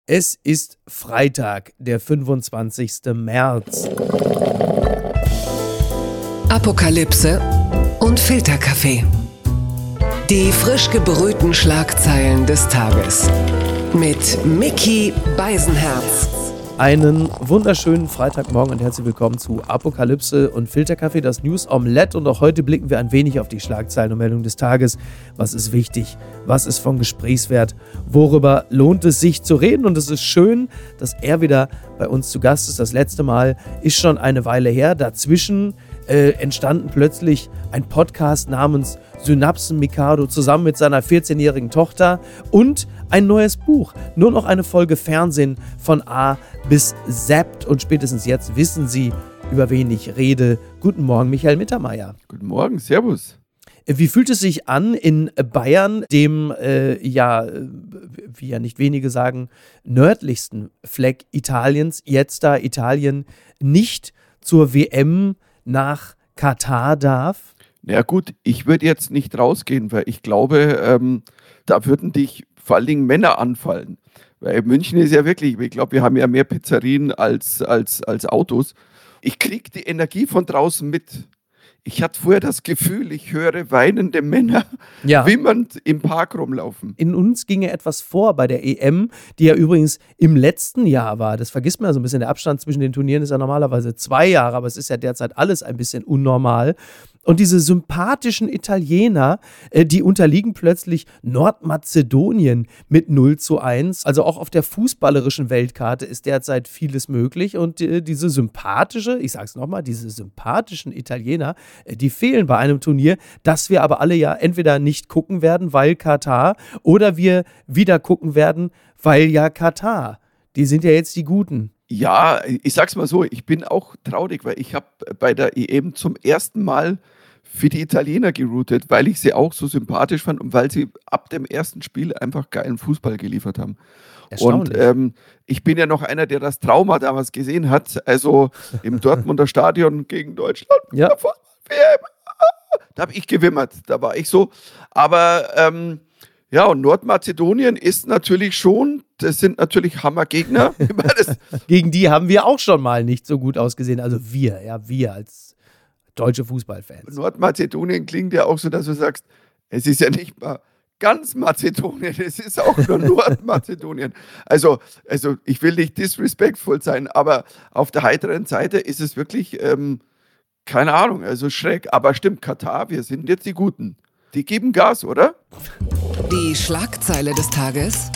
Es ist Freitag, der 25. März. Apokalypse und Filterkaffee. Die frisch gebrühten Schlagzeilen des Tages. Mit Micky Beisenherz. Einen wunderschönen Freitagmorgen und herzlich willkommen zu Apokalypse und Filterkaffee, das News Omelette. Und auch heute blicken wir ein wenig auf die Schlagzeilen und Meldungen des Tages. Was ist wichtig? Was ist von Gesprächswert? Worüber lohnt es sich zu reden? Und es ist schön, dass er wieder bei uns zu Gast ist. Das letzte Mal ist schon eine Weile her. Dazwischen entstanden plötzlich ein Podcast namens Synapsen Mikado zusammen mit seiner 14-jährigen Tochter und ein neues Buch. Nur noch eine Folge Fernsehen von A bis Z und spätestens jetzt wissen Sie, über wen ich rede. Guten Morgen, Michael Mittermeier. Guten Morgen, servus. Wie fühlt es sich an, in Bayern, dem, wie ja nicht wenige sagen, nördlichsten Fleck Italiens, jetzt da Italien nicht zur WM nach Katar darf? Na gut, ich würde jetzt nicht rausgehen, weil ich glaube, da würden dich vor allen Dingen Männer anfallen. Weil München ist ja wirklich, ich glaube, wir haben ja mehr Pizzerien als Autos. Ich kriege die Energie von draußen mit. Ich hatte vorher das Gefühl, ich höre weinende Männer wimmernd im Park rumlaufen. In uns ginge etwas vor bei der EM, die ja übrigens im letzten Jahr war. Das vergisst man ja so ein bisschen. Der Abstand zwischen den Turnieren ist ja normalerweise 2 Jahre, aber es ist ja derzeit alles ein bisschen unnormal. Und diese sympathischen Italiener, die unterliegen plötzlich Nordmazedonien mit 0:1. Also auch auf der fußballerischen Weltkarte ist derzeit vieles möglich. Und diese sympathischen Italiener, die fehlen bei einem Turnier, das wir aber alle ja entweder nicht gucken werden, weil Katar, oder wir wieder gucken werden, weil ja Katar. Die sind ja jetzt die Guten. Ja, ich sag's mal so, ich bin auch traurig, weil ich habe bei der EM zum ersten Mal für die Italiener geroutet, weil ich sie auch so sympathisch fand und weil sie ab dem ersten Spiel einfach geilen Fußball geliefert haben. Und ich bin ja noch einer, der das Trauma damals gesehen hat, also im Dortmunder Stadion gegen Deutschland. Ja. Da habe ich gewimmert, da war ich so. Aber und Nordmazedonien ist natürlich schon, das sind natürlich Hammergegner. Gegen die haben wir auch schon mal nicht so gut ausgesehen. Also wir als deutsche Fußballfans. Nordmazedonien klingt ja auch so, dass du sagst, es ist ja nicht mal ganz Mazedonien, es ist auch nur Nordmazedonien. Also ich will nicht disrespectful sein, aber auf der heiteren Seite ist es wirklich, keine Ahnung, also schräg. Aber stimmt, Katar, wir sind jetzt die Guten. Die geben Gas, oder? Die Schlagzeile des Tages.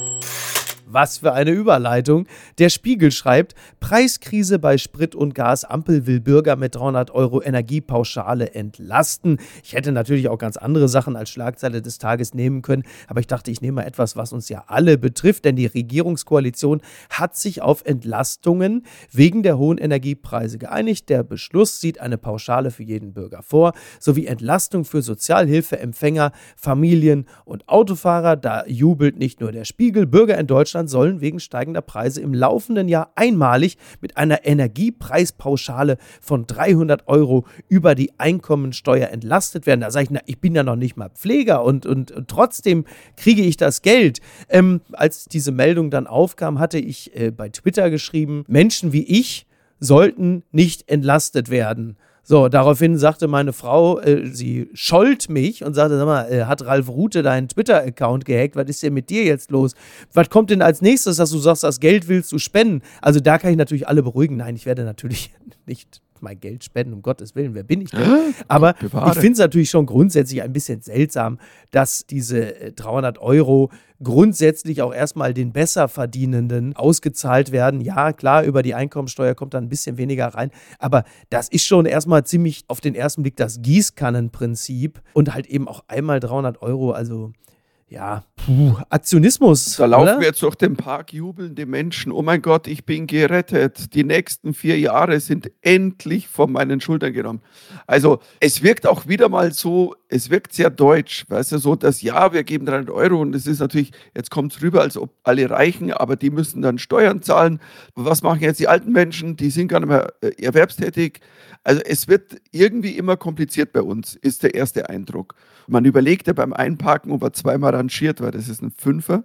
Was für eine Überleitung. Der Spiegel schreibt, Preiskrise bei Sprit und Gas. Ampel will Bürger mit 300 € Energiepauschale entlasten. Ich hätte natürlich auch ganz andere Sachen als Schlagzeile des Tages nehmen können, aber ich dachte, ich nehme mal etwas, was uns ja alle betrifft, denn die Regierungskoalition hat sich auf Entlastungen wegen der hohen Energiepreise geeinigt. Der Beschluss sieht eine Pauschale für jeden Bürger vor, sowie Entlastung für Sozialhilfeempfänger, Familien und Autofahrer. Da jubelt nicht nur der Spiegel. Bürger in Deutschland sollen wegen steigender Preise im laufenden Jahr einmalig mit einer Energiepreispauschale von 300 € über die Einkommensteuer entlastet werden. Da sage ich, ich bin ja noch nicht mal Pfleger und trotzdem kriege ich das Geld. Als diese Meldung dann aufkam, hatte ich bei Twitter geschrieben, Menschen wie ich sollten nicht entlastet werden. So, daraufhin sagte meine Frau, sie schollt mich und sagte, sag mal, hat Ralf Rute deinen Twitter-Account gehackt? Was ist denn mit dir jetzt los? Was kommt denn als nächstes, dass du sagst, das Geld willst du spenden? Also da kann ich natürlich alle beruhigen. Nein, ich werde natürlich nicht mein Geld spenden, um Gottes Willen, wer bin ich denn? Aber ich finde es natürlich schon grundsätzlich ein bisschen seltsam, dass diese 300 € grundsätzlich auch erstmal den Besserverdienenden ausgezahlt werden. Ja, klar, über die Einkommensteuer kommt dann ein bisschen weniger rein, aber das ist schon erstmal ziemlich auf den ersten Blick das Gießkannenprinzip und halt eben auch einmal 300 €, also ja, Aktionismus. Da laufen wir jetzt durch den Park, jubelnde Menschen. Oh mein Gott, ich bin gerettet. Die nächsten 4 Jahre sind endlich von meinen Schultern genommen. Also es wirkt auch wieder mal so, es wirkt sehr deutsch, weißt du, so, dass ja, wir geben 300 Euro und es ist natürlich, jetzt kommt es rüber, als ob alle reichen, aber die müssen dann Steuern zahlen. Was machen jetzt die alten Menschen? Die sind gar nicht mehr erwerbstätig. Also es wird irgendwie immer kompliziert bei uns, ist der erste Eindruck. Man überlegt ja beim Einparken, ob er zweimal rangiert, weil das ist ein Fünfer.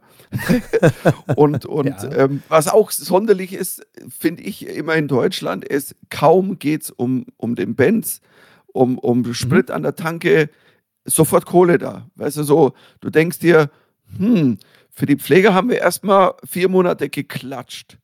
und ja. Was auch sonderlich ist, finde ich immer in Deutschland, ist, kaum geht es um den Benz, um Sprit an der Tanke, sofort Kohle da. Weißt du, so, du denkst dir, für die Pfleger haben wir erstmal 4 Monate geklatscht.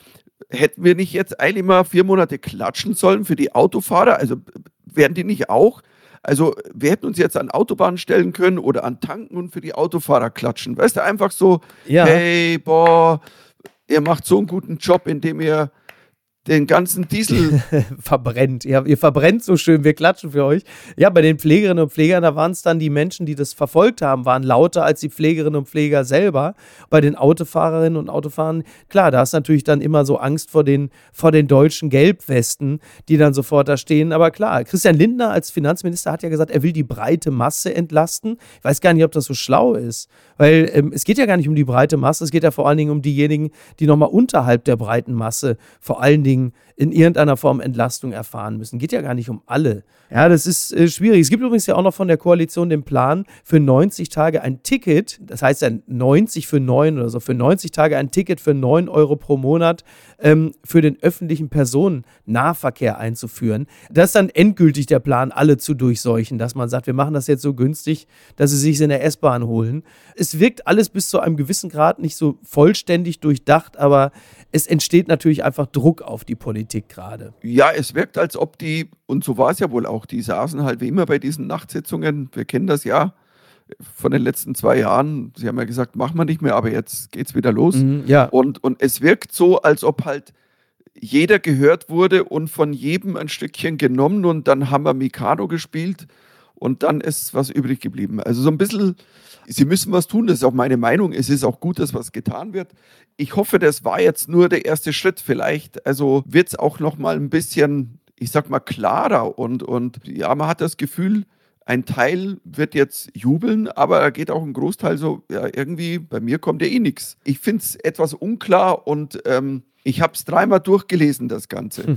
Hätten wir nicht jetzt eigentlich mal 4 Monate klatschen sollen für die Autofahrer? Also werden die nicht auch? Also wir hätten uns jetzt an Autobahnen stellen können oder an Tanken und für die Autofahrer klatschen. Weißt du, einfach so, ja. Hey, boah, ihr macht so einen guten Job, indem ihr den ganzen Diesel verbrennt. Ja, ihr verbrennt so schön, wir klatschen für euch. Ja, bei den Pflegerinnen und Pflegern, da waren es dann die Menschen, die das verfolgt haben, waren lauter als die Pflegerinnen und Pfleger selber. Bei den Autofahrerinnen und Autofahrern, klar, da ist natürlich dann immer so Angst vor den deutschen Gelbwesten, die dann sofort da stehen. Aber klar, Christian Lindner als Finanzminister hat ja gesagt, er will die breite Masse entlasten. Ich weiß gar nicht, ob das so schlau ist, weil es geht ja gar nicht um die breite Masse, es geht ja vor allen Dingen um diejenigen, die nochmal unterhalb der breiten Masse vor allen Dingen in irgendeiner Form Entlastung erfahren müssen. Geht ja gar nicht um alle. Ja, das ist schwierig. Es gibt übrigens ja auch noch von der Koalition den Plan für 90 Tage ein Ticket, das heißt ja 90 für 9 oder so, für 90 Tage ein Ticket für 9 Euro pro Monat für den öffentlichen Personennahverkehr einzuführen. Das ist dann endgültig der Plan, alle zu durchseuchen, dass man sagt, wir machen das jetzt so günstig, dass sie sich in der S-Bahn holen. Es wirkt alles bis zu einem gewissen Grad nicht so vollständig durchdacht, aber es entsteht natürlich einfach Druck auf die Politik gerade. Ja, es wirkt, als ob die, und so war es ja wohl auch, die saßen halt wie immer bei diesen Nachtsitzungen, wir kennen das ja von den letzten 2 Jahren, sie haben ja gesagt, machen wir nicht mehr, aber jetzt geht's wieder los. Ja. Und es wirkt so, als ob halt jeder gehört wurde und von jedem ein Stückchen genommen und dann haben wir Mikado gespielt und dann ist was übrig geblieben. Also so ein bisschen, sie müssen was tun, das ist auch meine Meinung, es ist auch gut, dass was getan wird. Ich hoffe, das war jetzt nur der erste Schritt. Vielleicht, also wird es auch noch mal ein bisschen, ich sag mal, klarer und ja, man hat das Gefühl, ein Teil wird jetzt jubeln, aber da geht auch ein Großteil so, ja, irgendwie, bei mir kommt ja eh nichts. Ich finde es etwas unklar und ich habe es 3-mal durchgelesen, das Ganze.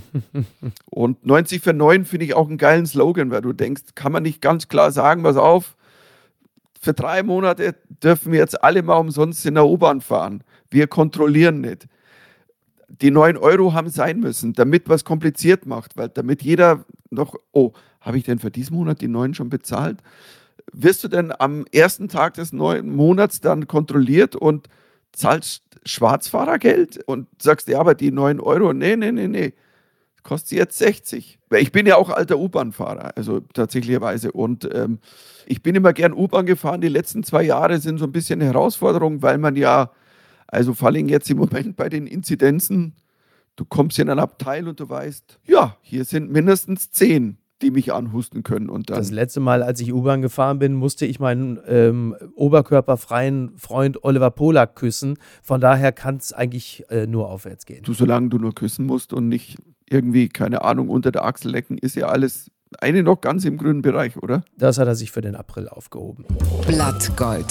Und 90 für 9 finde ich auch einen geilen Slogan, weil du denkst, kann man nicht ganz klar sagen, pass auf, für 3 Monate dürfen wir jetzt alle mal umsonst in der U-Bahn fahren. Wir kontrollieren nicht. Die 9 Euro haben sein müssen, damit was kompliziert macht, weil damit jeder noch, habe ich denn für diesen Monat die 9 schon bezahlt? Wirst du denn am ersten Tag des neuen Monats dann kontrolliert und zahlst Schwarzfahrergeld und sagst, ja, aber die 9 Euro, nee, kostet sie jetzt 60. Weil ich bin ja auch alter U-Bahn-Fahrer, also tatsächlicherweise. Und ich bin immer gern U-Bahn gefahren. Die letzten 2 Jahre sind so ein bisschen eine Herausforderung, weil man ja, also vor allem jetzt im Moment bei den Inzidenzen, du kommst in ein Abteil und du weißt, ja, hier sind mindestens 10, die mich anhusten können. Und dann das letzte Mal, als ich U-Bahn gefahren bin, musste ich meinen oberkörperfreien Freund Oliver Polak küssen. Von daher kann es eigentlich nur aufwärts gehen. Du, solange du nur küssen musst und nicht irgendwie, keine Ahnung, unter der Achsel lecken, ist ja alles eine noch ganz im grünen Bereich, oder? Das hat er sich für den April aufgehoben. Blattgold.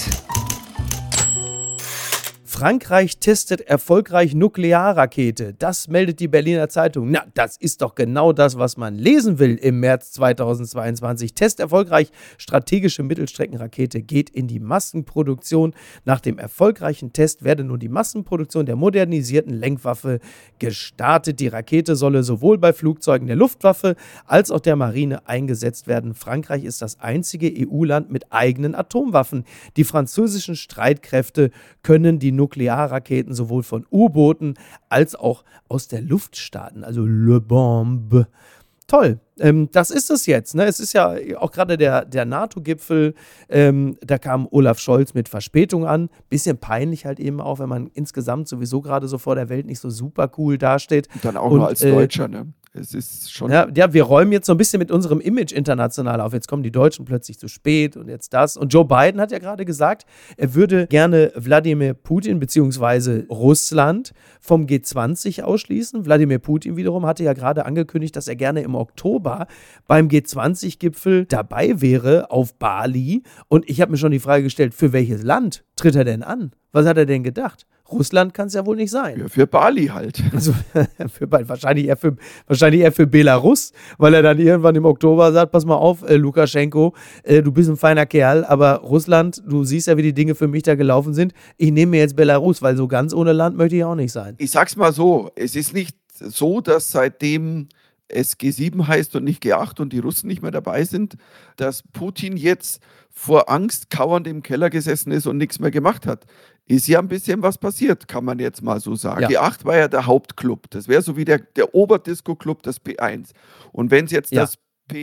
Frankreich testet erfolgreich Nuklearrakete. Das meldet die Berliner Zeitung. Na, das ist doch genau das, was man lesen will im März 2022. Test erfolgreich. Strategische Mittelstreckenrakete geht in die Massenproduktion. Nach dem erfolgreichen Test werde nun die Massenproduktion der modernisierten Lenkwaffe gestartet. Die Rakete solle sowohl bei Flugzeugen der Luftwaffe als auch der Marine eingesetzt werden. Frankreich ist das einzige EU-Land mit eigenen Atomwaffen. Die französischen Streitkräfte können die Nuklearraketen sowohl von U-Booten als auch aus der Luft starten, also Le Bombe. Toll, das ist es jetzt. Ne? Es ist ja auch gerade der NATO-Gipfel, da kam Olaf Scholz mit Verspätung an. Bisschen peinlich halt eben auch, wenn man insgesamt sowieso gerade so vor der Welt nicht so super cool dasteht. Und dann auch nur als Deutscher, ne? Es ist schon. Ja, wir räumen jetzt so ein bisschen mit unserem Image international auf. Jetzt kommen die Deutschen plötzlich zu spät und jetzt das. Und Joe Biden hat ja gerade gesagt, er würde gerne Wladimir Putin bzw. Russland vom G20 ausschließen. Wladimir Putin wiederum hatte ja gerade angekündigt, dass er gerne im Oktober Cordoba beim G20-Gipfel dabei wäre auf Bali. Und ich habe mir schon die Frage gestellt, für welches Land tritt er denn an? Was hat er denn gedacht? Russland kann es ja wohl nicht sein. Ja, für Bali halt. Also wahrscheinlich eher für Belarus, weil er dann irgendwann im Oktober sagt, pass mal auf, Lukaschenko, du bist ein feiner Kerl, aber Russland, du siehst ja, wie die Dinge für mich da gelaufen sind. Ich nehme mir jetzt Belarus, weil so ganz ohne Land möchte ich auch nicht sein. Ich sag's mal so, es ist nicht so, dass seitdem es G7 heißt und nicht G8 und die Russen nicht mehr dabei sind, dass Putin jetzt vor Angst kauernd im Keller gesessen ist und nichts mehr gemacht hat. Ist ja ein bisschen was passiert, kann man jetzt mal so sagen. Ja. G8 war ja der Hauptclub. Das wäre so wie der Oberdisco-Club, das P1. Und wenn es jetzt das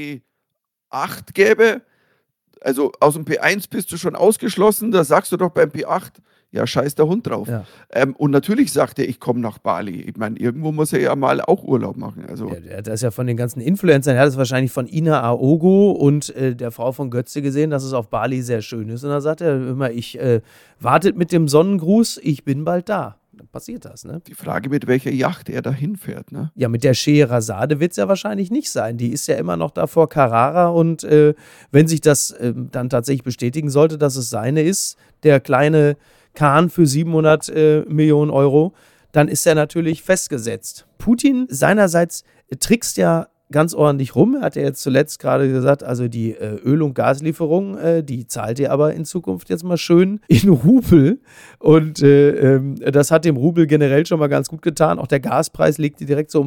P8 gäbe, also aus dem P1 bist du schon ausgeschlossen, da sagst du doch beim P8, ja, scheiß der Hund drauf. Ja. Und natürlich sagt er, ich komme nach Bali. Ich meine, irgendwo muss er ja mal auch Urlaub machen. Also. Ja, das ist ja von den ganzen Influencern, er hat es wahrscheinlich von Ina Aogo und der Frau von Götze gesehen, dass es auf Bali sehr schön ist. Und da sagt er immer, wartet mit dem Sonnengruß, ich bin bald da. Dann passiert das, ne? Die Frage, mit welcher Yacht er da hinfährt, ne? Ja, mit der Scheherazade wird es ja wahrscheinlich nicht sein. Die ist ja immer noch da vor Carrara und wenn sich das dann tatsächlich bestätigen sollte, dass es seine ist, der kleine Kahn für 700 Millionen Euro, dann ist er natürlich festgesetzt. Putin seinerseits trickst ja ganz ordentlich rum. Er hat ja jetzt zuletzt gerade gesagt, also die Öl- und Gaslieferung, die zahlt ihr aber in Zukunft jetzt mal schön in Rubel. Und das hat dem Rubel generell schon mal ganz gut getan. Auch der Gaspreis legte direkt so um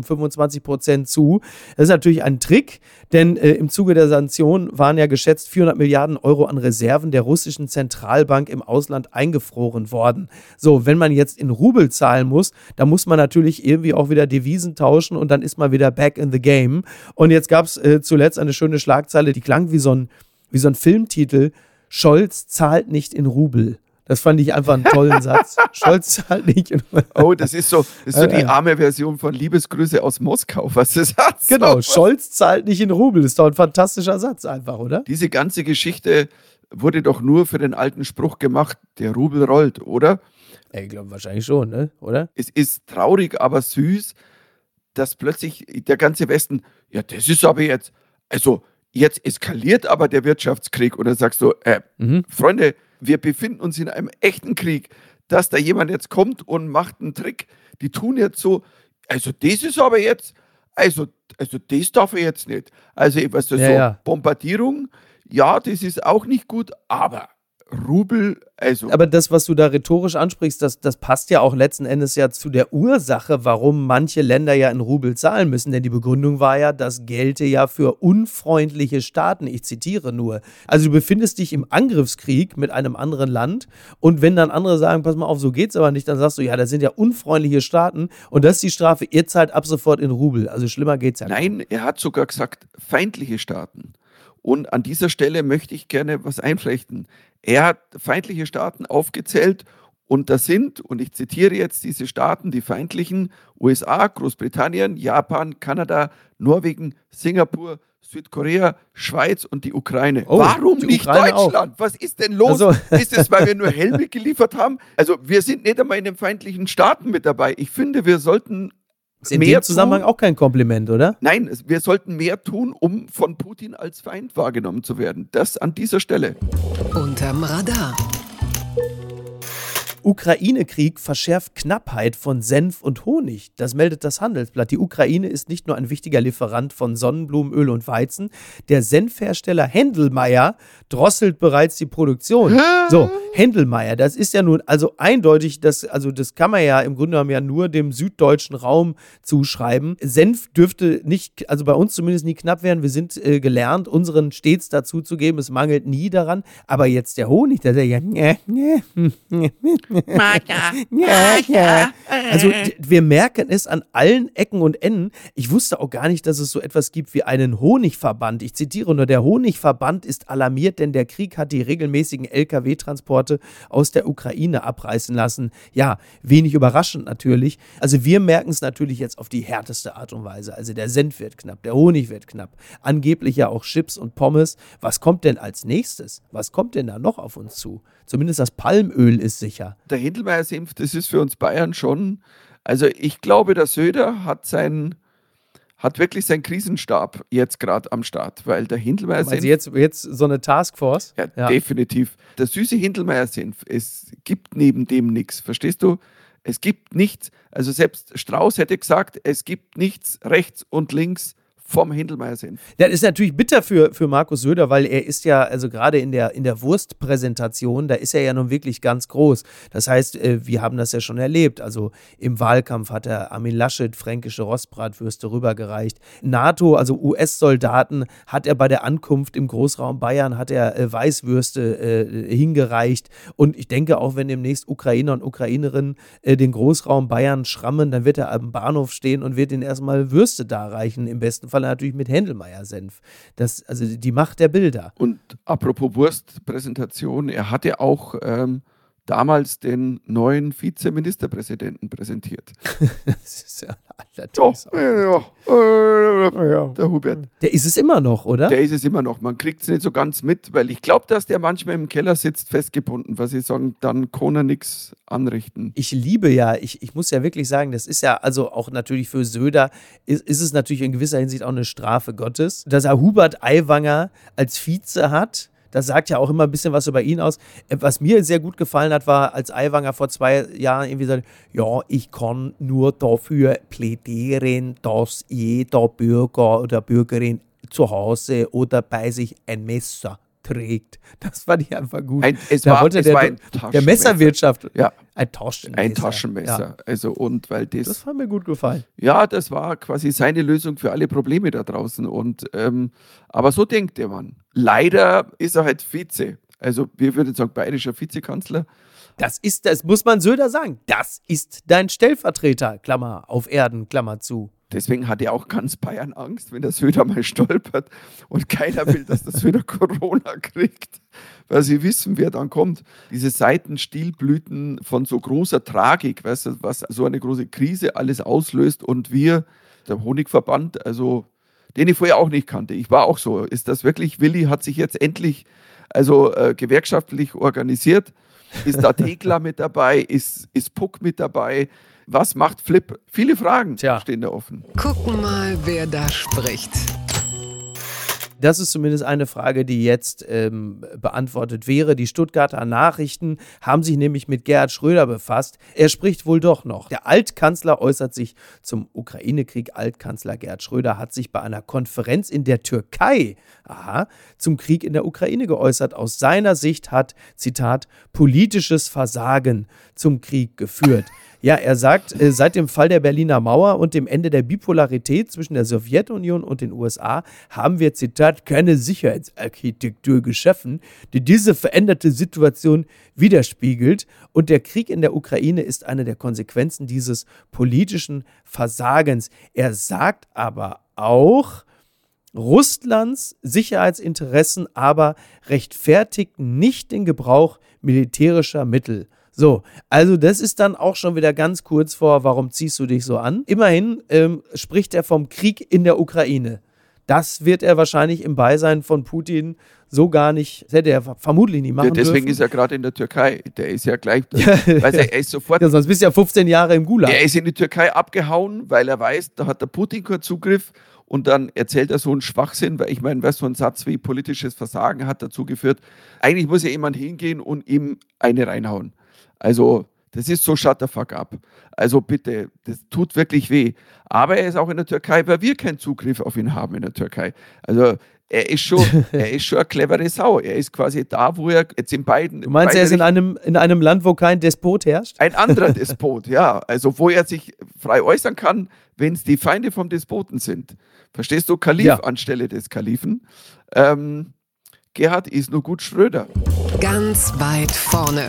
25% zu. Das ist natürlich ein Trick, denn im Zuge der Sanktionen waren ja geschätzt 400 Milliarden Euro an Reserven der russischen Zentralbank im Ausland eingefroren worden. So, wenn man jetzt in Rubel zahlen muss, dann muss man natürlich irgendwie auch wieder Devisen tauschen und dann ist man wieder back in the game. Und jetzt gab es zuletzt eine schöne Schlagzeile, die klang wie so ein Filmtitel: Scholz zahlt nicht in Rubel. Das fand ich einfach einen tollen Satz. Scholz zahlt nicht in Rubel. Oh, das ist so die arme Version von Liebesgrüße aus Moskau, was das hat. Genau, Scholz zahlt nicht in Rubel. Ist doch ein fantastischer Satz einfach, oder? Diese ganze Geschichte wurde doch nur für den alten Spruch gemacht, der Rubel rollt, oder? Ich glaube wahrscheinlich schon, ne? Oder? Es ist traurig, aber süß, dass plötzlich der ganze Westen, ja, das ist aber jetzt, also jetzt eskaliert aber der Wirtschaftskrieg. Oder sagst du, Freunde, wir befinden uns in einem echten Krieg, dass da jemand jetzt kommt und macht einen Trick. Die tun jetzt so, also das ist aber jetzt, also das darf er jetzt nicht. Also was so Bombardierung, ja, das ist auch nicht gut, aber Rubel, also. Aber das, was du da rhetorisch ansprichst, das passt ja auch letzten Endes ja zu der Ursache, warum manche Länder ja in Rubel zahlen müssen. Denn die Begründung war ja, das gelte ja für unfreundliche Staaten. Ich zitiere nur. Also du befindest dich im Angriffskrieg mit einem anderen Land und wenn dann andere sagen, pass mal auf, so geht's aber nicht, dann sagst du, ja, das sind ja unfreundliche Staaten und das ist die Strafe, ihr zahlt ab sofort in Rubel. Also schlimmer geht's ja nicht. Nein, er hat sogar gesagt, feindliche Staaten. Und an dieser Stelle möchte ich gerne was einflechten. Er hat feindliche Staaten aufgezählt und das sind, und ich zitiere jetzt diese Staaten, die feindlichen: USA, Großbritannien, Japan, Kanada, Norwegen, Singapur, Südkorea, Schweiz und die Ukraine. Oh, warum die nicht Ukraine Deutschland? auch. Was ist denn los? Also. Ist es, weil wir nur Helme geliefert haben? Also wir sind nicht einmal in den feindlichen Staaten mit dabei. Ich finde, wir sollten ist in dem Zusammenhang auch kein Kompliment, oder? Nein, wir sollten mehr tun, um von Putin als Feind wahrgenommen zu werden. Das an dieser Stelle. Unterm Radar. Ukraine-Krieg verschärft Knappheit von Senf und Honig. Das meldet das Handelsblatt. Die Ukraine ist nicht nur ein wichtiger Lieferant von Sonnenblumenöl und Weizen. Der Senfhersteller Händelmeier drosselt bereits die Produktion. So, Händelmeier, das ist ja nun also eindeutig, das kann man ja im Grunde genommen ja nur dem süddeutschen Raum zuschreiben. Senf dürfte nicht, also bei uns zumindest nie knapp werden. Wir sind gelernt, unseren stets dazu zu geben. Es mangelt nie daran. Aber jetzt der Honig, der ja ja. Also wir merken es an allen Ecken und Enden. Ich wusste auch gar nicht, dass es so etwas gibt wie einen Honigverband. Ich zitiere nur, der Honigverband ist alarmiert, denn der Krieg hat die regelmäßigen LKW-Transporte aus der Ukraine abreißen lassen. Ja, wenig überraschend natürlich. Also wir merken es natürlich jetzt auf die härteste Art und Weise. Also der Senf wird knapp, der Honig wird knapp. Angeblich ja auch Chips und Pommes. Was kommt denn als nächstes? Was kommt denn da noch auf uns zu? Zumindest das Palmöl ist sicher. Der Händelmeier-Senf, das ist für uns Bayern schon, also ich glaube, der Söder hat hat wirklich seinen Krisenstab jetzt gerade am Start, weil der Hindelmeyer-Senf... Also jetzt so eine Taskforce? Ja, definitiv. Der süße Hindelmeyer-Senf, es gibt neben dem nichts, verstehst du? Es gibt nichts, also selbst Strauß hätte gesagt, es gibt nichts rechts und links vom Hindelmeyer-Senf. Das ist natürlich bitter für Markus Söder, weil er ist ja, also gerade in der Wurstpräsentation, da ist er ja nun wirklich ganz groß. Das heißt, wir haben das ja schon erlebt. Also im Wahlkampf hat er Armin Laschet fränkische Rostbratwürste rübergereicht. NATO, also US-Soldaten, hat er bei der Ankunft im Großraum Bayern, hat er Weißwürste hingereicht. Und ich denke, auch wenn demnächst Ukrainer und Ukrainerinnen den Großraum Bayern schrammen, dann wird er am Bahnhof stehen und wird ihnen erstmal Würste darreichen, im besten Fall natürlich mit Händelmeier-Senf. Also die Macht der Bilder. Und apropos Wurstpräsentation, er hatte auch damals den neuen Vizeministerpräsidenten präsentiert. Das ist ja allerdings der Hubert. Der ist es immer noch, oder? Der ist es immer noch. Man kriegt es nicht so ganz mit, weil ich glaube, dass der manchmal im Keller sitzt, festgebunden, was sie sagen, dann kann er nichts anrichten. Ich liebe ja, ich muss ja wirklich sagen, das ist ja also auch natürlich für Söder, ist es natürlich in gewisser Hinsicht auch eine Strafe Gottes, dass er Hubert Aiwanger als Vize hat. Das sagt ja auch immer ein bisschen was über ihn aus. Was mir sehr gut gefallen hat, war, als Aiwanger vor 2 Jahren irgendwie sagt, ja, ich kann nur dafür plädieren, dass jeder Bürger oder Bürgerin zu Hause oder bei sich ein Messer trägt. Das fand ich einfach gut. Es war ein der Messerwirtschaft. Ja. Ein Taschenmesser. Ein Taschenmesser. Ja. Also, und weil das hat mir gut gefallen. Ja, das war quasi seine Lösung für alle Probleme da draußen. Und, aber so denkt der Mann. Leider ist er halt Vize. Also wir würden sagen, bayerischer Vizekanzler. Das muss man Söder sagen. Das ist dein Stellvertreter, Klammer auf Erden, Klammer zu. Deswegen hat ja auch ganz Bayern Angst, wenn der Söder mal stolpert und keiner will, dass der Söder Corona kriegt, weil sie wissen, wer dann kommt. Diese Seitenstielblüten von so großer Tragik, weißt du, was so eine große Krise alles auslöst und wir, der Honigverband, also den ich vorher auch nicht kannte, ich war auch so, ist das wirklich, Willi hat sich jetzt endlich gewerkschaftlich organisiert, ist da Thekla mit dabei, ist Puck mit dabei. Was macht Flip? Viele Fragen stehen da offen. Gucken mal, wer da spricht. Das ist zumindest eine Frage, die jetzt beantwortet wäre. Die Stuttgarter Nachrichten haben sich nämlich mit Gerhard Schröder befasst. Er spricht wohl doch noch. Der Altkanzler äußert sich zum Ukraine-Krieg. Altkanzler Gerhard Schröder hat sich bei einer Konferenz in der Türkei zum Krieg in der Ukraine geäußert. Aus seiner Sicht hat, Zitat, politisches Versagen zum Krieg geführt. Ja, er sagt, seit dem Fall der Berliner Mauer und dem Ende der Bipolarität zwischen der Sowjetunion und den USA haben wir, Zitat, keine Sicherheitsarchitektur geschaffen, die diese veränderte Situation widerspiegelt. Und der Krieg in der Ukraine ist eine der Konsequenzen dieses politischen Versagens. Er sagt aber auch, Russlands Sicherheitsinteressen aber rechtfertigt nicht den Gebrauch militärischer Mittel. So, also das ist dann auch schon wieder ganz kurz vor, warum ziehst du dich so an? Immerhin spricht er vom Krieg in der Ukraine. Das wird er wahrscheinlich im Beisein von Putin so gar nicht, das hätte er vermutlich nicht machen dürfen. Deswegen ist er gerade in der Türkei. Der ist ja gleich, er ist sofort... Ja, sonst bist du ja 15 Jahre im Gulag. Er ist in die Türkei abgehauen, weil er weiß, da hat der Putin keinen Zugriff. Und dann erzählt er so einen Schwachsinn, weil ich meine, so ein Satz wie politisches Versagen hat dazu geführt. Eigentlich muss ja jemand hingehen und ihm eine reinhauen. Also, das ist so shut the fuck up. Also bitte, das tut wirklich weh. Aber er ist auch in der Türkei, weil wir keinen Zugriff auf ihn haben in der Türkei. Also, er ist schon eine clevere Sau. Er ist quasi da, wo er jetzt in beiden... Du meinst, er ist in einem Land, wo kein Despot herrscht? Ein anderer Despot, ja. Also, wo er sich frei äußern kann, wenn es die Feinde vom Despoten sind. Verstehst du? Kalif anstelle des Kalifen. Gerhard ist nur gut Schröder. Ganz weit vorne.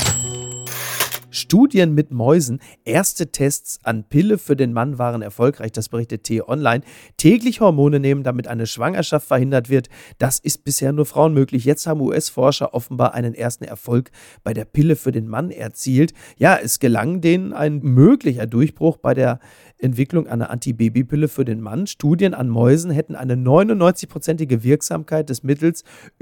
Studien mit Mäusen, erste Tests an Pille für den Mann waren erfolgreich, das berichtet T-Online. Täglich Hormone nehmen, damit eine Schwangerschaft verhindert wird, das ist bisher nur Frauen möglich. Jetzt haben US-Forscher offenbar einen ersten Erfolg bei der Pille für den Mann erzielt. Ja, es gelang denen ein möglicher Durchbruch bei der Entwicklung einer Antibabypille für den Mann. Studien an Mäusen hätten eine 99%ige Wirksamkeit des Mittels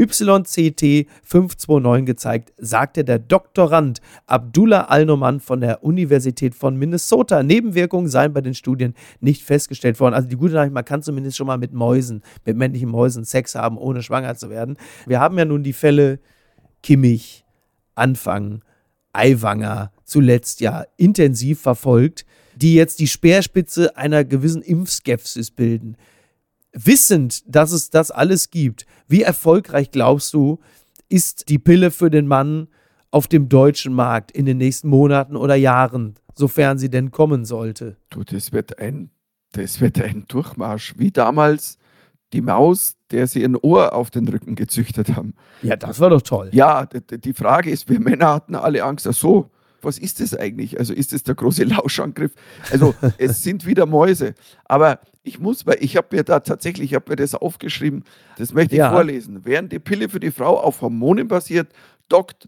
YCT529 gezeigt, sagte der Doktorand Abdullah Al-Noman von der Universität von Minnesota. Nebenwirkungen seien bei den Studien nicht festgestellt worden. Also die gute Nachricht, man kann zumindest schon mal mit männlichen Mäusen Sex haben, ohne schwanger zu werden. Wir haben ja nun die Fälle Kimmich, Anfang, Aiwanger, zuletzt ja intensiv verfolgt, die jetzt die Speerspitze einer gewissen Impfskepsis bilden. Wissend, dass es das alles gibt, wie erfolgreich glaubst du, ist die Pille für den Mann auf dem deutschen Markt in den nächsten Monaten oder Jahren, sofern sie denn kommen sollte? Du, das wird ein Durchmarsch, wie damals die Maus, der sie ein Ohr auf den Rücken gezüchtet haben. Ja, das war doch toll. Ja, die Frage ist, wir Männer hatten alle Angst, ach so, was ist das eigentlich? Also ist das der große Lauschangriff? Also es sind wieder Mäuse. Aber ich habe mir das aufgeschrieben, das möchte ich vorlesen. Während die Pille für die Frau auf Hormonen basiert, dockt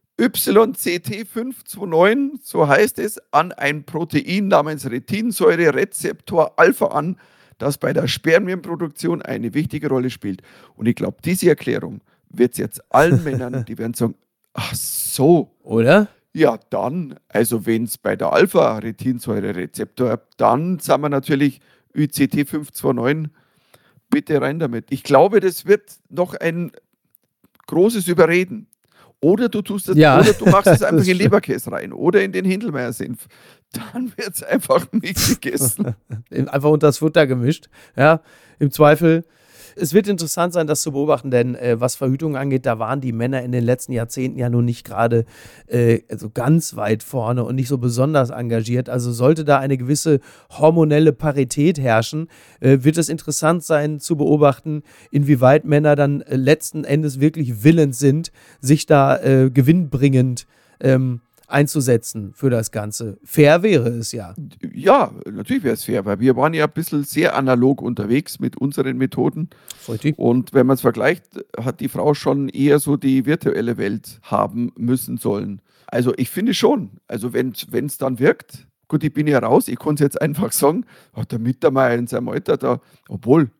YCT529, so heißt es, an ein Protein namens Retinsäure-Rezeptor Alpha an, das bei der Spermienproduktion eine wichtige Rolle spielt. Und ich glaube, diese Erklärung wird es jetzt allen Männern, die werden sagen, ach so. Oder? Ja, dann, also wenn es bei der Alpha-Retinsäure-Rezeptor, dann sind wir natürlich YCT529, bitte rein damit. Ich glaube, das wird noch ein großes Überreden. Oder du tust das, oder du machst es einfach in Leberkäse rein oder in den Hindelmeyer-Senf. Dann wird es einfach nicht gegessen. Einfach unter das Futter gemischt. Ja, im Zweifel. Es wird interessant sein, das zu beobachten, denn was Verhütung angeht, da waren die Männer in den letzten Jahrzehnten ja nun nicht gerade so ganz weit vorne und nicht so besonders engagiert. Also sollte da eine gewisse hormonelle Parität herrschen, wird es interessant sein zu beobachten, inwieweit Männer dann letzten Endes wirklich willens sind, sich da gewinnbringend einzusetzen für das Ganze. Fair wäre es ja. Ja, natürlich wäre es fair, weil wir waren ja ein bisschen sehr analog unterwegs mit unseren Methoden. Richtig. Und wenn man es vergleicht, hat die Frau schon eher so die virtuelle Welt haben müssen sollen. Also ich finde schon, also wenn es dann wirkt, gut, ich bin ja raus, ich konnte es jetzt einfach sagen, der Mittermeier in seinem Alter da, obwohl,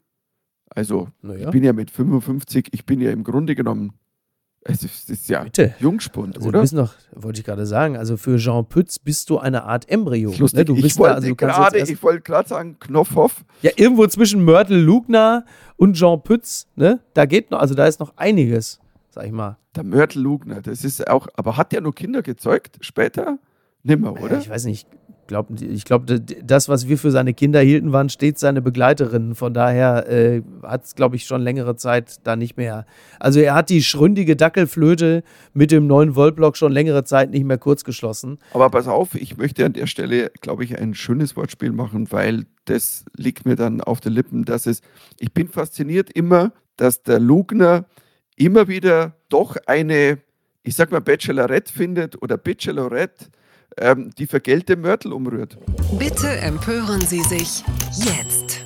also ich bin ja mit 55, ich bin ja im Grunde genommen, das ist ja Jungspund, also oder? Du bist noch, wollte ich gerade sagen, also für Jean Pütz bist du eine Art Embryo. Lustig, Du bist ich wollte gerade sagen, Knopfhoff. Ja, irgendwo zwischen Mörtel Lugner und Jean Pütz, ne? Da geht noch, also da ist noch einiges, sag ich mal. Der Mörtel Lugner, das ist auch, aber hat der nur Kinder gezeugt später? Nimmer, oder? Ich weiß nicht. Ich glaube, das, was wir für seine Kinder hielten, waren stets seine Begleiterinnen. Von daher hat es, glaube ich, schon längere Zeit da nicht mehr. Also er hat die schründige Dackelflöte mit dem neuen Voltblock schon längere Zeit nicht mehr kurz geschlossen. Aber pass auf, ich möchte an der Stelle, glaube ich, ein schönes Wortspiel machen, weil das liegt mir dann auf den Lippen, ich bin fasziniert immer, dass der Lugner immer wieder doch eine, ich sag mal, Bachelorette findet oder Bachelorette, die vergällte Mörtel umrührt. Bitte empören Sie sich jetzt.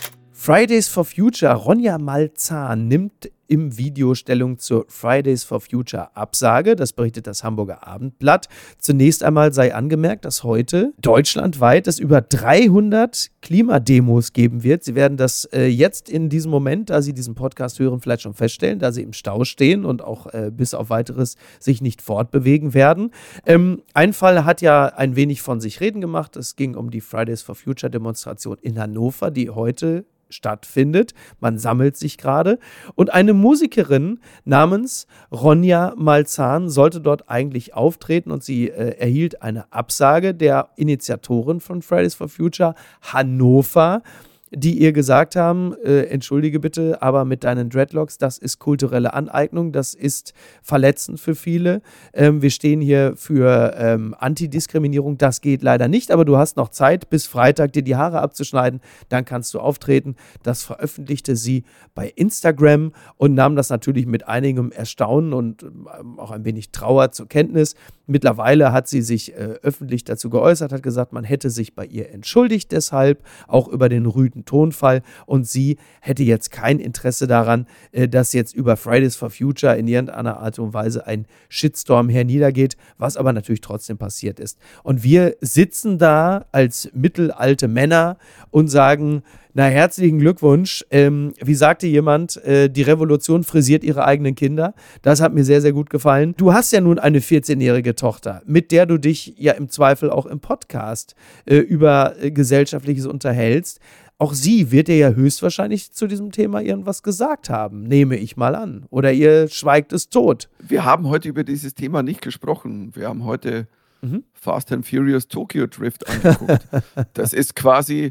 Fridays for Future, Ronja Malzahn nimmt im Video Stellung zur Fridays for Future Absage. Das berichtet das Hamburger Abendblatt. Zunächst einmal sei angemerkt, dass heute deutschlandweit es über 300 Klimademos geben wird. Sie werden das jetzt in diesem Moment, da Sie diesen Podcast hören, vielleicht schon feststellen, da Sie im Stau stehen und auch bis auf weiteres sich nicht fortbewegen werden. Ein Fall hat ja ein wenig von sich reden gemacht. Es ging um die Fridays for Future Demonstration in Hannover, die heute stattfindet. Man sammelt sich gerade. Und eine Musikerin namens Ronja Malzahn sollte dort eigentlich auftreten und sie erhielt eine Absage der Initiatorin von Fridays for Future Hannover, die ihr gesagt haben, entschuldige bitte, aber mit deinen Dreadlocks, das ist kulturelle Aneignung, das ist verletzend für viele. Wir stehen hier für Antidiskriminierung, das geht leider nicht, aber du hast noch Zeit, bis Freitag dir die Haare abzuschneiden, dann kannst du auftreten. Das veröffentlichte sie bei Instagram und nahm das natürlich mit einigem Erstaunen und auch ein wenig Trauer zur Kenntnis. Mittlerweile hat sie sich öffentlich dazu geäußert, hat gesagt, man hätte sich bei ihr entschuldigt deshalb, auch über den rüden Tonfall, und sie hätte jetzt kein Interesse daran, dass jetzt über Fridays for Future in irgendeiner Art und Weise ein Shitstorm herniedergeht, was aber natürlich trotzdem passiert ist. Und wir sitzen da als mittelalte Männer und sagen, na, herzlichen Glückwunsch. Wie sagte jemand, die Revolution frisiert ihre eigenen Kinder. Das hat mir sehr, sehr gut gefallen. Du hast ja nun eine 14-jährige Tochter, mit der du dich ja im Zweifel auch im Podcast über Gesellschaftliches unterhältst. Auch sie wird dir ja höchstwahrscheinlich zu diesem Thema irgendwas gesagt haben, nehme ich mal an. Oder ihr schweigt es tot. Wir haben heute über dieses Thema nicht gesprochen. Wir haben heute Fast and Furious Tokyo Drift angeguckt. Das ist quasi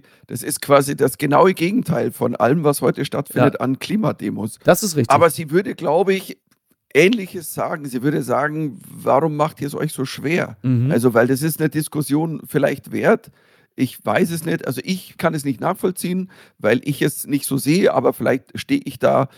das genaue Gegenteil von allem, was heute stattfindet an Klimademos. Das ist richtig. Aber sie würde, glaube ich, Ähnliches sagen. Sie würde sagen, warum macht ihr es euch so schwer? Also, weil das ist eine Diskussion vielleicht wert. Ich weiß es nicht, also ich kann es nicht nachvollziehen, weil ich es nicht so sehe, aber vielleicht stehe ich da,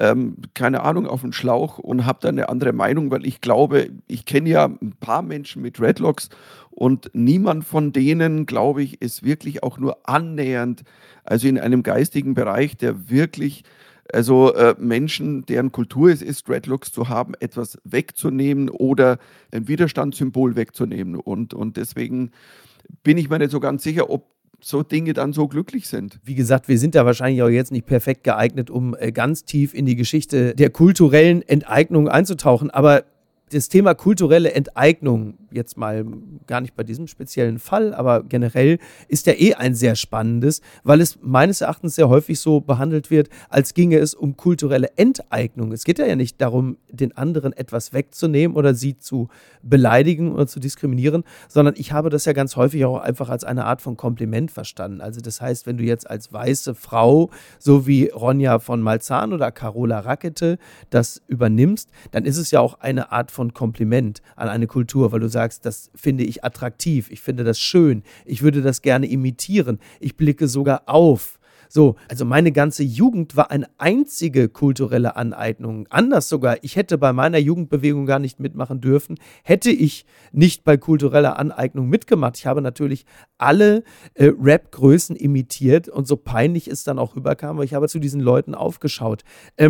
keine Ahnung, auf dem Schlauch und habe da eine andere Meinung, weil ich glaube, ich kenne ja ein paar Menschen mit Dreadlocks und niemand von denen, glaube ich, ist wirklich auch nur annähernd, also in einem geistigen Bereich, der wirklich, also Menschen, deren Kultur es ist, Dreadlocks zu haben, etwas wegzunehmen oder ein Widerstandssymbol wegzunehmen und deswegen bin ich mir nicht so ganz sicher, ob so Dinge dann so glücklich sind. Wie gesagt, wir sind da wahrscheinlich auch jetzt nicht perfekt geeignet, um ganz tief in die Geschichte der kulturellen Enteignung einzutauchen, aber das Thema kulturelle Enteignung, jetzt mal gar nicht bei diesem speziellen Fall, aber generell ist ja ein sehr spannendes, weil es meines Erachtens sehr häufig so behandelt wird, als ginge es um kulturelle Enteignung. Es geht ja nicht darum, den anderen etwas wegzunehmen oder sie zu beleidigen oder zu diskriminieren, sondern ich habe das ja ganz häufig auch einfach als eine Art von Kompliment verstanden. Also das heißt, wenn du jetzt als weiße Frau, so wie Ronja von Malzahn oder Carola Rakete das übernimmst, dann ist es ja auch eine Art von Kompliment an eine Kultur, weil du sagst, das finde ich attraktiv, ich finde das schön, ich würde das gerne imitieren, ich blicke sogar auf. So, also meine ganze Jugend war eine einzige kulturelle Aneignung. Anders sogar, ich hätte bei meiner Jugendbewegung gar nicht mitmachen dürfen, hätte ich nicht bei kultureller Aneignung mitgemacht. Ich habe natürlich alle Rap-Größen imitiert und so peinlich es dann auch rüberkam, weil ich habe zu diesen Leuten aufgeschaut.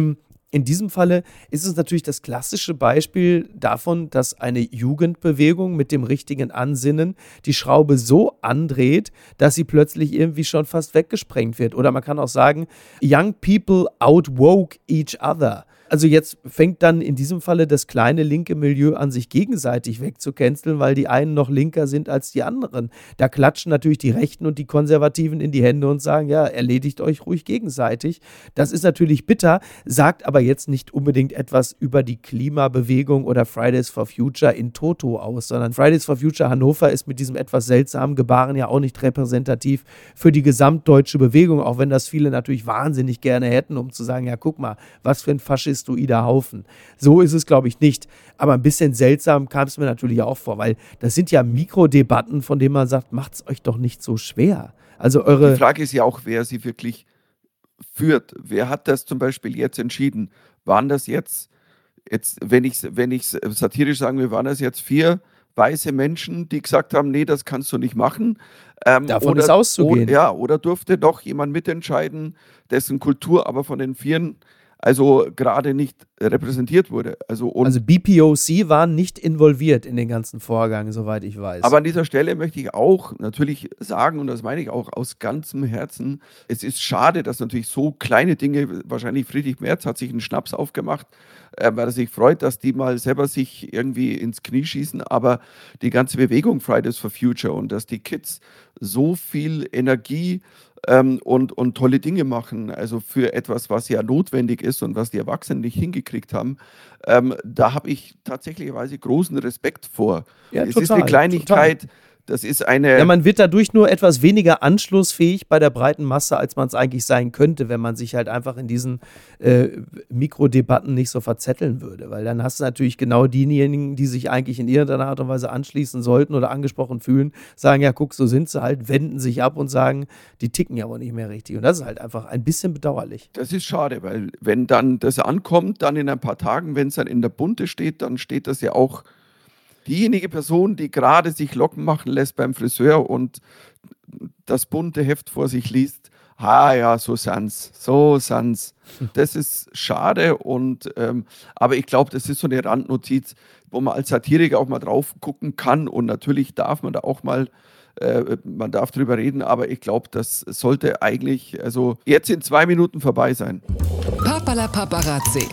In diesem Falle ist es natürlich das klassische Beispiel davon, dass eine Jugendbewegung mit dem richtigen Ansinnen die Schraube so andreht, dass sie plötzlich irgendwie schon fast weggesprengt wird. Oder man kann auch sagen, young people outwoke each other. Also jetzt fängt dann in diesem Falle das kleine linke Milieu an, sich gegenseitig wegzucanceln, weil die einen noch linker sind als die anderen. Da klatschen natürlich die Rechten und die Konservativen in die Hände und sagen, ja, erledigt euch ruhig gegenseitig. Das ist natürlich bitter, sagt aber jetzt nicht unbedingt etwas über die Klimabewegung oder Fridays for Future in toto aus, sondern Fridays for Future Hannover ist mit diesem etwas seltsamen Gebaren ja auch nicht repräsentativ für die gesamtdeutsche Bewegung, auch wenn das viele natürlich wahnsinnig gerne hätten, um zu sagen, ja, guck mal, was für ein faschistoider Haufen. So ist es, glaube ich, nicht. Aber ein bisschen seltsam kam es mir natürlich auch vor, weil das sind ja Mikrodebatten, von denen man sagt, macht es euch doch nicht so schwer. Also die Frage ist ja auch, wer sie wirklich führt. Wer hat das zum Beispiel jetzt entschieden? Waren das jetzt wenn ich es satirisch sagen will, waren das jetzt 4 weiße Menschen, die gesagt haben, nee, das kannst du nicht machen? Davon ist auszugehen. Oder durfte doch jemand mitentscheiden, dessen Kultur aber von den 4 also gerade nicht repräsentiert wurde. Also BPOC waren nicht involviert in den ganzen Vorgang, soweit ich weiß. Aber an dieser Stelle möchte ich auch natürlich sagen, und das meine ich auch aus ganzem Herzen, es ist schade, dass natürlich so kleine Dinge, wahrscheinlich Friedrich Merz hat sich einen Schnaps aufgemacht, weil er sich freut, dass die mal selber sich irgendwie ins Knie schießen, aber die ganze Bewegung Fridays for Future und dass die Kids so viel Energie und tolle Dinge machen, also für etwas, was ja notwendig ist und was die Erwachsenen nicht hingekriegt haben, da habe ich tatsächlicherweise großen Respekt vor. Ja, es total, ist eine Kleinigkeit, total. Das ist eine... Ja, man wird dadurch nur etwas weniger anschlussfähig bei der breiten Masse, als man es eigentlich sein könnte, wenn man sich halt einfach in diesen Mikrodebatten nicht so verzetteln würde. Weil dann hast du natürlich genau diejenigen, die sich eigentlich in irgendeiner Art und Weise anschließen sollten oder angesprochen fühlen, sagen, ja guck, so sind sie halt, wenden sich ab und sagen, die ticken ja wohl nicht mehr richtig. Und das ist halt einfach ein bisschen bedauerlich. Das ist schade, weil wenn dann das ankommt, dann in ein paar Tagen, wenn es dann in der Bunte steht, dann steht das ja auch diejenige Person, die gerade sich Locken machen lässt beim Friseur und das bunte Heft vor sich liest, ja, so san's. Das ist schade aber ich glaube, das ist so eine Randnotiz, wo man als Satiriker auch mal drauf gucken kann und natürlich darf man da auch mal man darf drüber reden, aber ich glaube, das sollte eigentlich, also jetzt in 2 Minuten vorbei sein. Papala Paparazzi.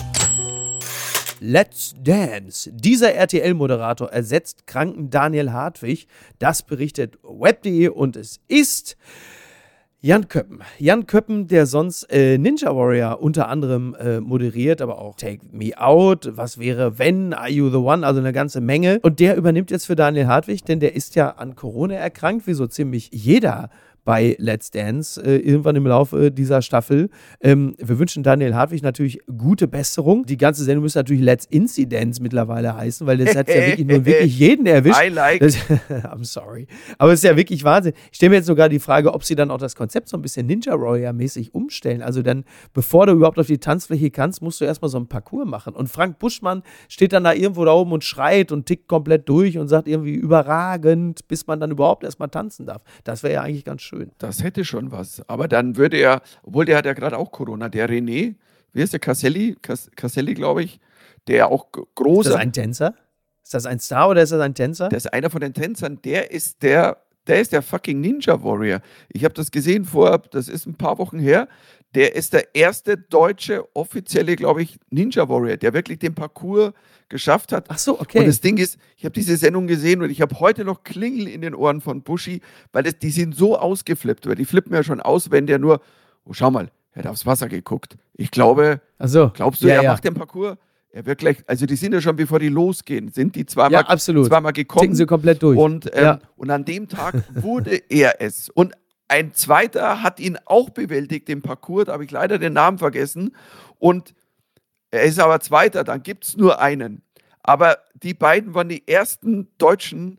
Let's Dance. Dieser RTL-Moderator ersetzt kranken Daniel Hartwig. Das berichtet web.de und es ist Jan Köppen. Jan Köppen, der sonst Ninja Warrior unter anderem moderiert, aber auch Take Me Out, Was wäre wenn, Are You the One, also eine ganze Menge. Und der übernimmt jetzt für Daniel Hartwig, denn der ist ja an Corona erkrankt, wie so ziemlich jeder bei Let's Dance irgendwann im Laufe dieser Staffel. Wir wünschen Daniel Hartwig natürlich gute Besserung. Die ganze Sendung müsste natürlich Let's Incidents mittlerweile heißen, weil das hat ja wirklich jeden erwischt. I like. I'm sorry. Aber es ist ja wirklich Wahnsinn. Ich stelle mir jetzt sogar die Frage, ob sie dann auch das Konzept so ein bisschen Ninja Warrior-mäßig umstellen. Also dann, bevor du überhaupt auf die Tanzfläche kannst, musst du erstmal so einen Parcours machen. Und Frank Buschmann steht dann da irgendwo da oben und schreit und tickt komplett durch und sagt irgendwie überragend, bis man dann überhaupt erstmal tanzen darf. Das wäre ja eigentlich ganz schön. Das hätte schon was. Aber dann würde er, obwohl der hat ja gerade auch Corona, der René, wie heißt der, Caselli, glaube ich, der auch großer. Ist das ein Tänzer? Ist das ein Star oder ist das ein Tänzer? Das ist einer von den Tänzern, der ist der fucking Ninja Warrior. Ich habe das gesehen das ist ein paar Wochen her. Der ist der erste deutsche offizielle, glaube ich, Ninja Warrior, der wirklich den Parcours geschafft hat. Ach so, okay. Und das Ding ist, ich habe diese Sendung gesehen und ich habe heute noch Klingel in den Ohren von Buschi, weil die sind so ausgeflippt, weil die flippen ja schon aus, wenn der nur, schau mal, er hat aufs Wasser geguckt. Ich glaube, glaubst du, er macht den Parcours? Er wird gleich, also die sind ja schon, bevor die losgehen, sind die zweimal gekommen. Ticken sie komplett durch. Und an dem Tag wurde er es. Und ein zweiter hat ihn auch bewältigt, den Parcours, da habe ich leider den Namen vergessen. Und er ist aber Zweiter, dann gibt es nur einen. Aber die beiden waren die ersten Deutschen,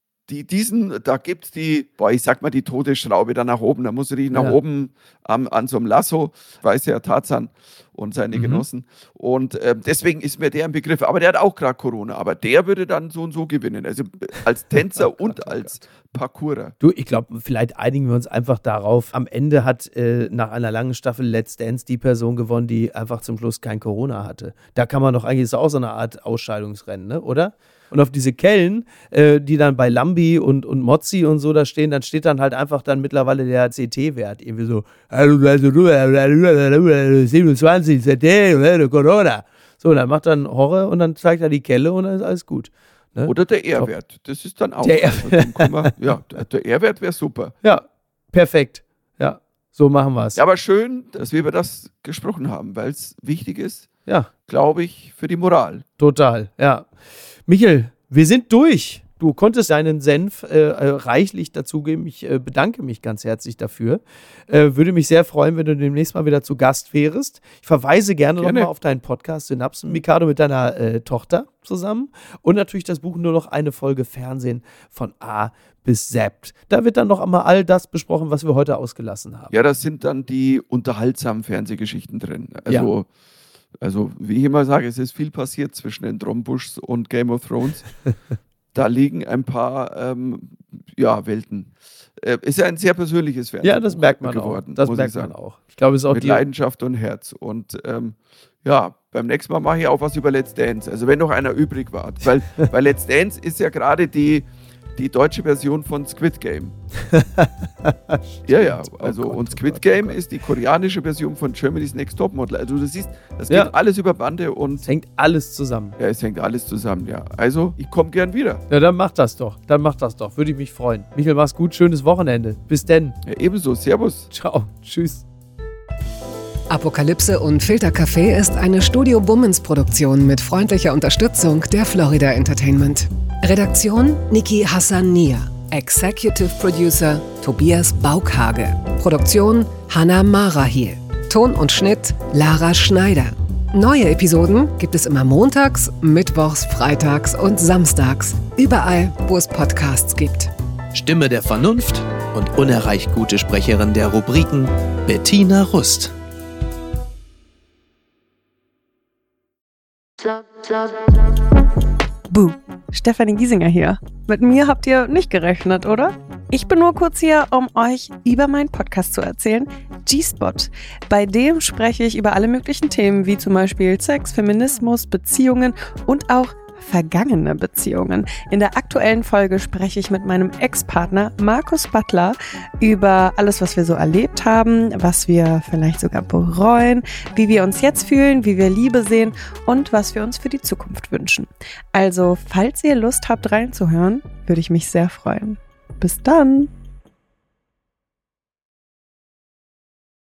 da gibt es die Todesschraube da nach oben, da musst du dich nach oben an so einem Lasso, weiß ja Tarzan und seine Genossen. Und deswegen ist mir der ein Begriff. Aber der hat auch gerade Corona, aber der würde dann so und so gewinnen. Also als Tänzer und als Parkourer. Du, ich glaube, vielleicht einigen wir uns einfach darauf. Am Ende hat nach einer langen Staffel Let's Dance die Person gewonnen, die einfach zum Schluss kein Corona hatte. Da kann man doch eigentlich, ist auch so eine Art Ausscheidungsrennen, ne? Oder? Und auf diese Kellen, die dann bei Lambi und Mozzi und so da stehen, dann steht dann halt einfach dann mittlerweile der CT-Wert. Irgendwie so 27 CT, Corona. So, dann macht dann Horror und dann zeigt er die Kelle und dann ist alles gut. Ne? Oder der R-Wert, das ist dann auch. Der R-Wert wäre super. Ja, perfekt. Ja, so machen wir es. Ja, aber schön, dass wir über das gesprochen haben, weil es wichtig ist, glaube ich, für die Moral. Total, ja. Michael, wir sind durch. Du konntest deinen Senf reichlich dazugeben. Ich bedanke mich ganz herzlich dafür. Würde mich sehr freuen, wenn du demnächst mal wieder zu Gast wärst. Ich verweise gerne nochmal auf deinen Podcast Synapsen, Mikado, mit deiner Tochter zusammen. Und natürlich das Buch Nur noch eine Folge Fernsehen von A bis Z. Da wird dann noch einmal all das besprochen, was wir heute ausgelassen haben. Ja, das sind dann die unterhaltsamen Fernsehgeschichten drin. Also, wie ich immer sage, es ist viel passiert zwischen den Trombuschs und Game of Thrones. Da liegen ein paar Welten. Ist ja ein sehr persönliches Fernsehen. Ja, das merkt man geworden, auch. Das merkt man auch. Ich glaube, es ist auch mit Leidenschaft und Herz. Und beim nächsten Mal mache ich auch was über Let's Dance. Also wenn noch einer übrig war. Weil Let's Dance ist ja gerade die deutsche Version von Squid Game. Und Squid Game ist die koreanische Version von Germany's Next Topmodel. Also du siehst, das geht alles über Bande und es hängt alles zusammen. Ja, es hängt alles zusammen, ja. Also, ich komme gern wieder. Ja, dann mach das doch. Würde ich mich freuen. Michael, mach's gut. Schönes Wochenende. Bis denn. Ja, ebenso. Servus. Ciao. Tschüss. Apokalypse und Filtercafé ist eine Studio Bummens Produktion mit freundlicher Unterstützung der Florida Entertainment. Redaktion Niki Hassania. Executive Producer Tobias Baukhage. Produktion Hannah Marahiel. Ton und Schnitt Lara Schneider. Neue Episoden gibt es immer montags, mittwochs, freitags und samstags. Überall, wo es Podcasts gibt. Stimme der Vernunft und unerreicht gute Sprecherin der Rubriken Bettina Rust. Buh, Stefanie Giesinger hier. Mit mir habt ihr nicht gerechnet, oder? Ich bin nur kurz hier, um euch über meinen Podcast zu erzählen, G-Spot. Bei dem spreche ich über alle möglichen Themen, wie zum Beispiel Sex, Feminismus, Beziehungen und auch vergangene Beziehungen. In der aktuellen Folge spreche ich mit meinem Ex-Partner Markus Butler über alles, was wir so erlebt haben, was wir vielleicht sogar bereuen, wie wir uns jetzt fühlen, wie wir Liebe sehen und was wir uns für die Zukunft wünschen. Also, falls ihr Lust habt reinzuhören, würde ich mich sehr freuen. Bis dann!